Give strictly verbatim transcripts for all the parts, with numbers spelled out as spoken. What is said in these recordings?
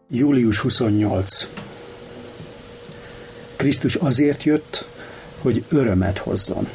július huszonnyolcadika. Krisztus azért jött, hogy örömet hozzon.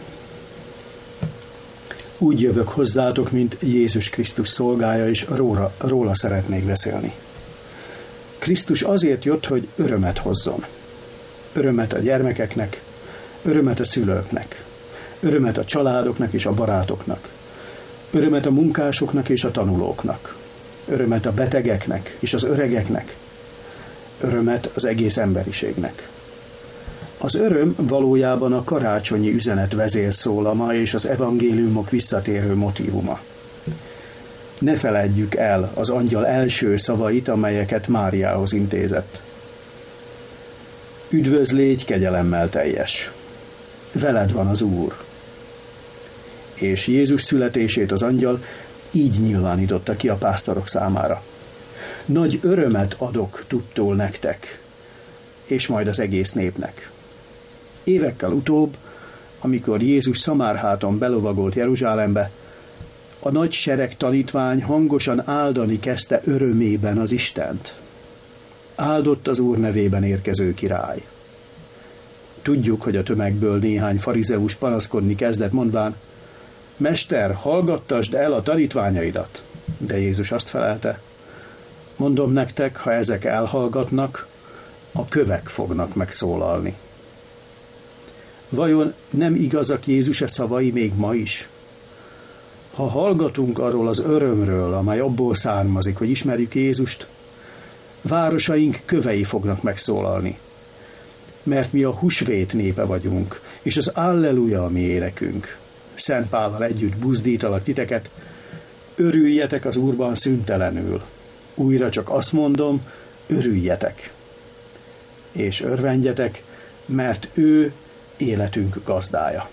Úgy jövök hozzátok, mint Jézus Krisztus szolgája, és róla, róla szeretnék beszélni. Krisztus azért jött, hogy örömet hozzon. Örömet a gyermekeknek, örömet a szülőknek, örömet a családoknak és a barátoknak, örömet a munkásoknak és a tanulóknak, örömet a betegeknek és az öregeknek, örömet az egész emberiségnek. Az öröm valójában a karácsonyi üzenet vezérszólama és az evangéliumok visszatérő motívuma. Ne feledjük el az angyal első szavait, amelyeket Máriához intézett. Üdvözl, légy kegyelemmel teljes! Veled van az Úr! És Jézus születését az angyal így nyilvánította ki a pásztorok számára. Nagy örömet adok tudtól nektek, és majd az egész népnek. Évekkel utóbb, amikor Jézus Szamárháton belovagolt Jeruzsálembe, a nagy sereg tanítvány hangosan áldani kezdte örömében az Istent. Áldott az Úr nevében érkező király. Tudjuk, hogy a tömegből néhány farizeus panaszkodni kezdett, mondván: Mester, hallgattasd el a tanítványaidat. De Jézus azt felelte: mondom nektek, ha ezek elhallgatnak, a kövek fognak megszólalni. Vajon nem igazak Jézus-e szavai még ma is? Ha hallgatunk arról az örömről, amely abból származik, hogy ismerjük Jézust, városaink kövei fognak megszólalni. Mert mi a húsvét népe vagyunk, és az Alleluja a mi énekünk. Szent Pállal együtt buzdítalak titeket, örüljetek az Úrban szüntelenül. Újra csak azt mondom, örüljetek. És örvendjetek, mert ő életünk gazdája.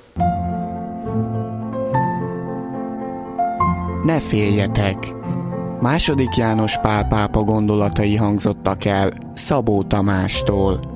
Ne féljetek! Második János Pál pápa gondolatai hangzottak el Szabó Tamástól.